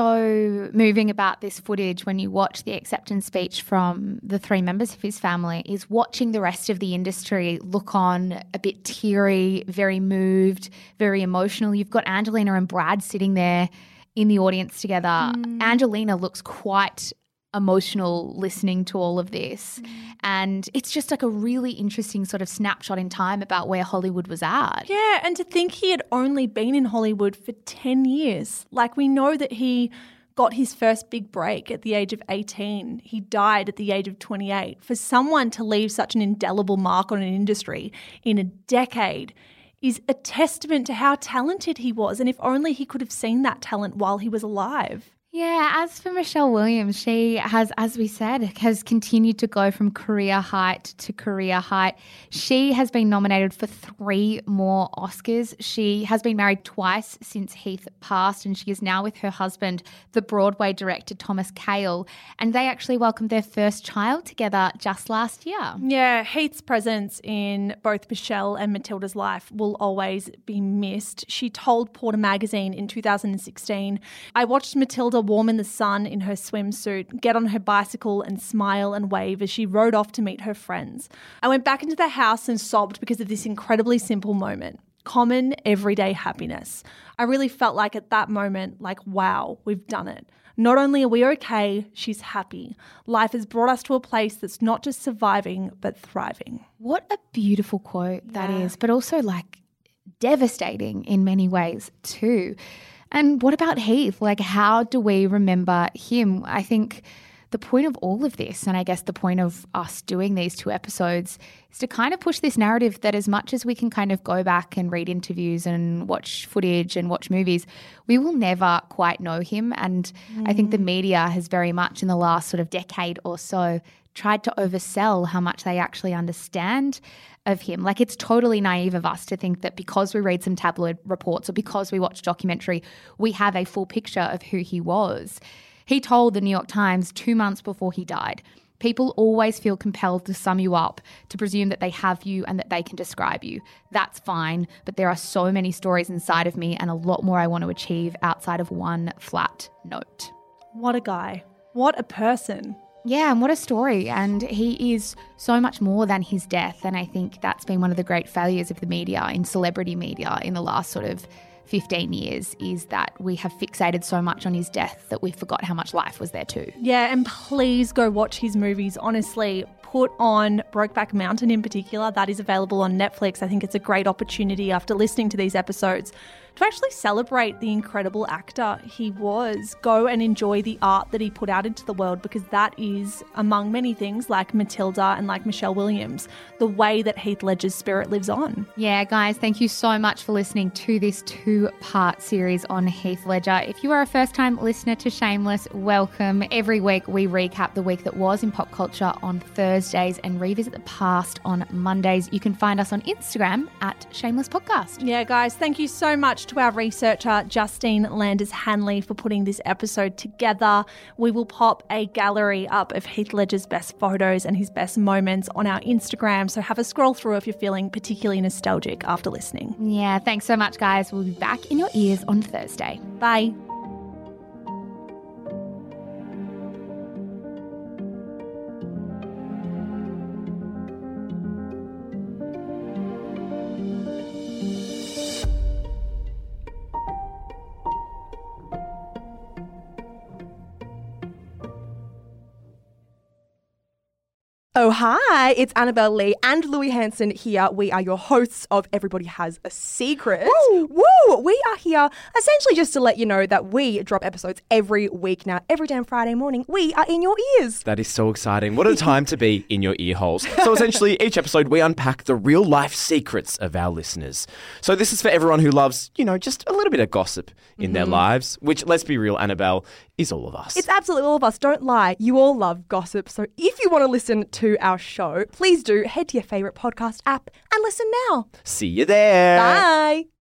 so moving about this footage when you watch the acceptance speech from the three members of his family is watching the rest of the industry look on a bit teary, very moved, very emotional. You've got Angelina and Brad sitting there in the audience together. Angelina looks quite emotional listening to all of this. And it's just like a really interesting sort of snapshot in time about where Hollywood was at. Yeah, and to think he had only been in Hollywood for 10 years. Like, we know that he got his first big break at the age of 18. He died at the age of 28. For someone to leave such an indelible mark on an industry in a decade is a testament to how talented he was. And if only he could have seen that talent while he was alive. Yeah, as for Michelle Williams, she has, as we said, has continued to go from career height to career height. She has been nominated for 3 more Oscars. She has been married twice since Heath passed, and she is now with her husband, the Broadway director Thomas Kail, and they actually welcomed their first child together just last year. Yeah, Heath's presence in both Michelle and Matilda's life will always be missed. She told Porter Magazine in 2016, "I watched Matilda warm in the sun in her swimsuit, get on her bicycle and smile and wave as she rode off to meet her friends. I went back into the house and sobbed because of this incredibly simple moment. Common, everyday happiness. I really felt like at that moment, like, wow, we've done it. Not only are we okay, she's happy. Life has brought us to a place that's not just surviving, but thriving." What a beautiful quote that is, but also like devastating in many ways too. And what about Heath? Like, how do we remember him? I think the point of all of this, and I guess the point of us doing these 2 episodes, is to kind of push this narrative that as much as we can kind of go back and read interviews and watch footage and watch movies, we will never quite know him. And I think the media has very much in the last sort of decade or so tried to oversell how much they actually understand of him. Like, it's totally naive of us to think that because we read some tabloid reports or because we watch a documentary, we have a full picture of who he was. He told the New York Times 2 months before he died, "People always feel compelled to sum you up, to presume that they have you and that they can describe you. That's fine, but there are so many stories inside of me and a lot more I want to achieve outside of one flat note." What a guy. What a person. Yeah, and what a story. And he is so much more than his death. And I think that's been one of the great failures of the media, in celebrity media, in the last sort of 15 years, is that we have fixated so much on his death that we forgot how much life was there too. Yeah, and please go watch his movies. Honestly, put on Brokeback Mountain in particular. That is available on Netflix. I think it's a great opportunity after listening to these episodes to actually celebrate the incredible actor he was. Go and enjoy the art that he put out into the world, because that is, among many things, like Matilda and like Michelle Williams, the way that Heath Ledger's spirit lives on. Yeah, guys, thank you so much for listening to this 2-part series on Heath Ledger. If you are a first-time listener to Shameless, welcome. Every week we recap the week that was in pop culture on Thursdays and revisit the past on Mondays. You can find us on Instagram at Shameless Podcast. Yeah, guys, thank you so much to our researcher, Justine Landers-Hanley, for putting this episode together. We will pop a gallery up of Heath Ledger's best photos and his best moments on our Instagram, so have a scroll through if you're feeling particularly nostalgic after listening. Yeah, thanks so much, guys. We'll be back in your ears on Thursday. Bye. Oh, hi, it's Annabelle Lee and Louis Hanson here. We are your hosts of Everybody Has a Secret. Woo! Woo! We are here essentially just to let you know that we drop episodes every week now. Every damn Friday morning, we are in your ears. That is so exciting. What a time to be in your ear holes. So essentially, each episode we unpack the real life secrets of our listeners. So this is for everyone who loves, just a little bit of gossip in their lives, which, let's be real, Annabelle, is all of us. It's absolutely all of us. Don't lie. You all love gossip. So if you want to listen to our show, please do head to your favourite podcast app and listen now. See you there. Bye.